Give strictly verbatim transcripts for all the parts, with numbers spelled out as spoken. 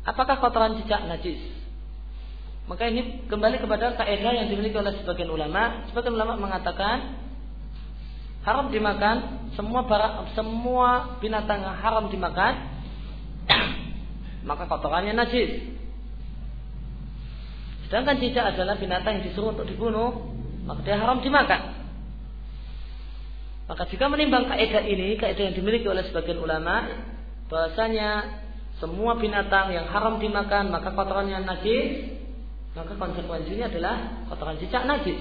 apakah kotoran cicak najis? Maka ini kembali kepada kaidah yang dimiliki oleh sebagian ulama. Sebagian ulama mengatakan haram dimakan semua barang, semua binatang yang haram dimakan, maka kotorannya najis. Sedangkan cicak adalah binatang yang disuruh untuk dibunuh, maka dia haram dimakan. Maka jika menimbang kaidah ini, kaidah yang dimiliki oleh sebagian ulama, bahasanya semua binatang yang haram dimakan maka kotorannya najis, maka konsekuensinya adalah kotoran cicak najis.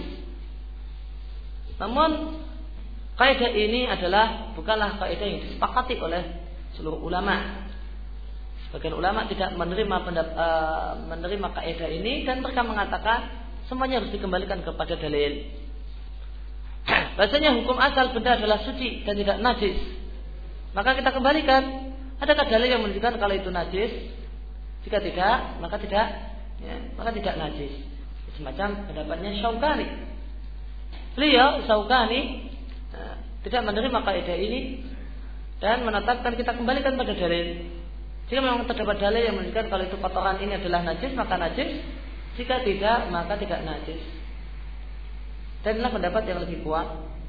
Namun kaidah ini adalah bukanlah kaidah yang disepakati oleh seluruh ulama. Sebagian ulama tidak menerima pendap- uh, menerima kaidah ini dan mereka mengatakan semuanya harus dikembalikan kepada dalil. Bahasanya hukum asal benda adalah suci dan tidak najis, maka kita kembalikan. Adakah dalil yang menunjukkan kalau itu najis? Jika tidak, maka tidak, ya, maka tidak najis. Semacam pendapatnya Syaukani. Beliau Syaukani nah, tidak menerima kaidah ini dan menetapkan kita kembalikan pada dalil. Jika memang terdapat dalil yang menunjukkan kalau itu kotoran ini adalah najis, maka najis. Jika tidak, maka tidak najis. Dan inilah pendapat yang lebih kuat.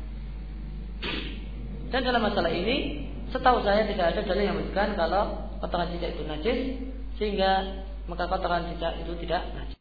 Dan dalam masalah ini, setahu saya tidak ada dalil yang menunjukkan kalau kotoran cicak itu najis, sehingga maka kotoran cicak itu tidak najis.